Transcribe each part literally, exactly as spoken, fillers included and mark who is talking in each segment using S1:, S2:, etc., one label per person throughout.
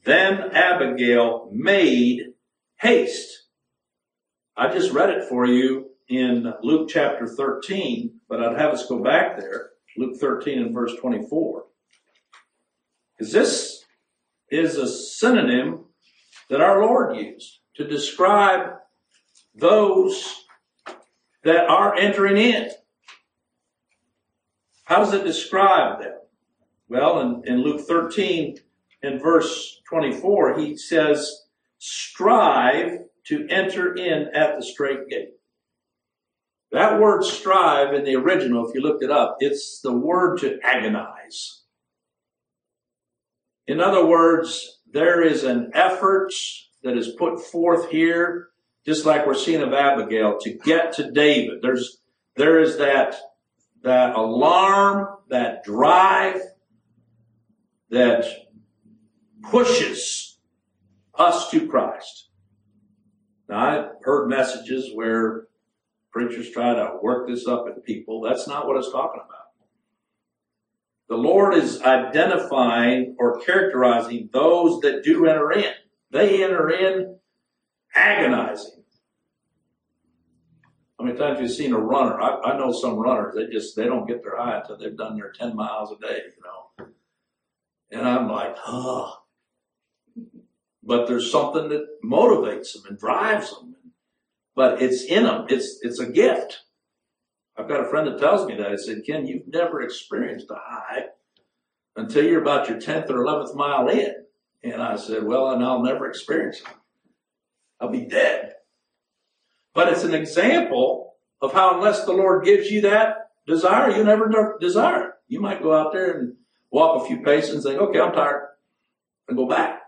S1: Then Abigail made haste. I just read it for you in Luke chapter thirteen, but I'd have us go back there. Luke thirteen and verse twenty-four. Because this is a synonym that our Lord used to describe those that are entering in. How does it describe them? Well, in, in Luke thirteen and verse twenty-four, he says, strive to enter in at the strait gate. That word strive in the original, if you looked it up, it's the word to agonize. In other words, there is an effort that is put forth here, just like we're seeing of Abigail, to get to David. There's, there is that, that alarm, that drive that pushes us to Christ. Now, I've heard messages where preachers try to work this up in people. That's not what it's talking about. The Lord is identifying or characterizing those that do enter in. They enter in agonizing. How many times have you seen a runner? I, I know some runners, they just, they don't get their high until they've done their ten miles a day, you know. And I'm like, oh. But there's something that motivates them and drives them. But it's in them. It's, it's a gift. I've got a friend that tells me that. He said, Ken, you've never experienced a high until you're about your tenth or eleventh mile in. And I said, well, and I'll never experience it. I'll be dead. But it's an example of how unless the Lord gives you that desire, you never desire it. You might go out there and walk a few paces and think, okay, I'm tired, and go back.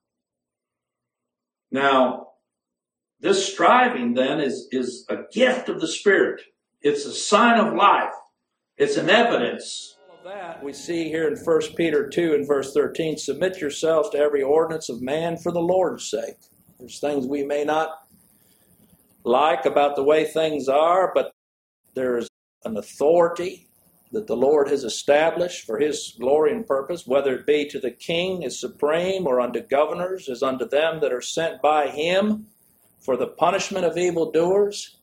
S1: Now, this striving then is, is a gift of the Spirit. It's a sign of life. It's an evidence. All of that we see here in First Peter two and verse thirteen, submit yourselves to every ordinance of man for the Lord's sake. There's things we may not like about the way things are, but there's an authority that the Lord has established for his glory and purpose, whether it be to the king as supreme or unto governors as unto them that are sent by him for the punishment of evildoers.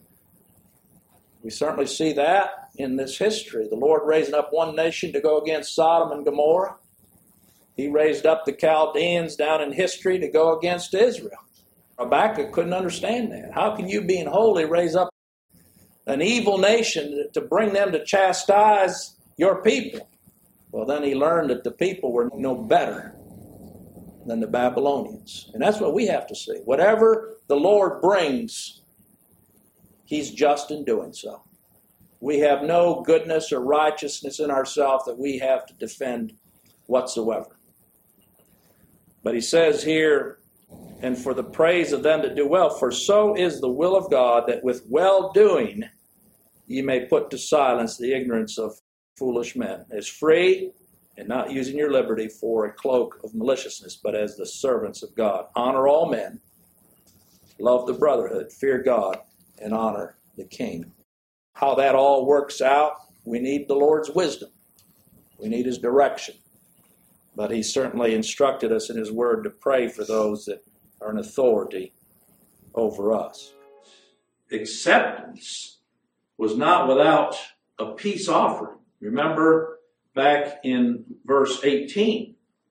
S1: We certainly see that in this history. The Lord raising up one nation to go against Sodom and Gomorrah. He raised up the Chaldeans down in history to go against Israel. Habakkuk couldn't understand that. How can you, being holy, raise up an evil nation to bring them to chastise your people? Well, then he learned that the people were no better than the Babylonians. And that's what we have to see. Whatever the Lord brings, he's just in doing so. We have no goodness or righteousness in ourselves that we have to defend whatsoever. But he says here, and for the praise of them that do well, for so is the will of God, that with well-doing ye may put to silence the ignorance of foolish men, as free and not using your liberty for a cloak of maliciousness, but as the servants of God. Honor all men, love the brotherhood, fear God, and honor the king. How that all works out, we need the Lord's wisdom. We need his direction. But he certainly instructed us in his word to pray for those that are in authority over us. Acceptance was not without a peace offering. Remember back in verse eighteen,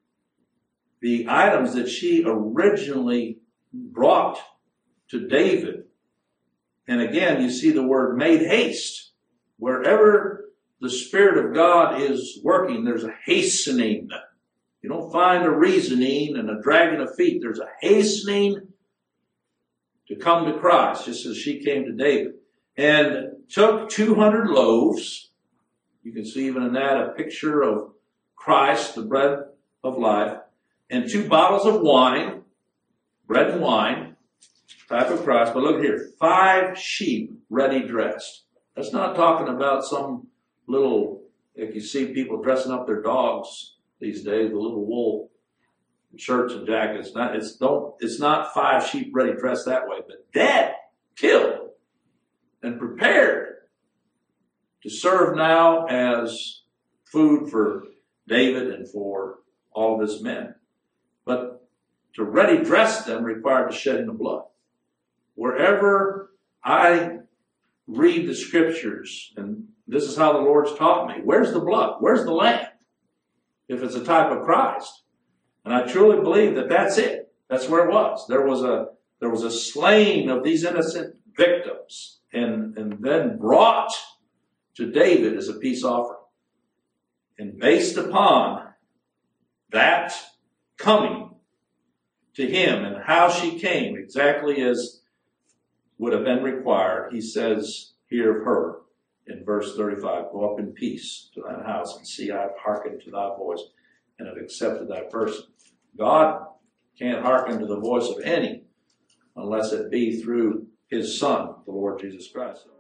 S1: the items that she originally brought to David. And again, you see the word made haste. Wherever the Spirit of God is working, there's a hastening. You don't find a reasoning and a dragging of feet. There's a hastening to come to Christ, just as she came to David. And took two hundred loaves. You can see even in that a picture of Christ, the bread of life. And two bottles of wine, bread and wine, type of Christ. But look here, five sheep ready dressed. That's not talking about some little, like you see people dressing up their dogs these days with little wool shirts and jackets. Not, it's, don't, it's not five sheep ready dressed that way, but dead, killed, and prepared to serve now as food for David and for all of his men. but to ready dress them required the shedding of blood. Wherever I read the scriptures, and this is how the Lord's taught me, where's the blood? Where's the lamb? If it's a type of Christ. And I truly believe that that's it. That's where it was. There was a, there was a slaying of these innocent victims and, and then brought to David as a peace offering. And based upon that coming to him and how she came exactly as would have been required, he says here of her in verse thirty-five, go up in peace to thine house, and see I have hearkened to thy voice and have accepted thy person. God can't hearken to the voice of any unless it be through his Son, the Lord Jesus Christ.